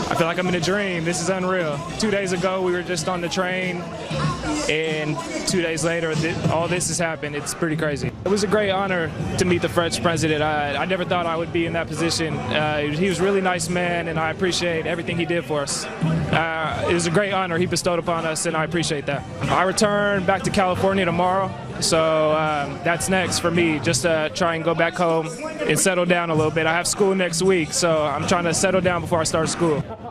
I feel like I'm in a dream. This is unreal. 2 days ago, we were just on the train, and 2 days later, all this has happened. It's pretty crazy. It was a great honor to meet the French president. I never thought I would be in that position. He was a really nice man, and I appreciate everything he did for us. It was a great honor he bestowed upon us, and I appreciate that. I return back to California tomorrow, so that's next for me, just to try and go back home and settle down a little bit. I have school next week, so I'm trying to settle down before I start school.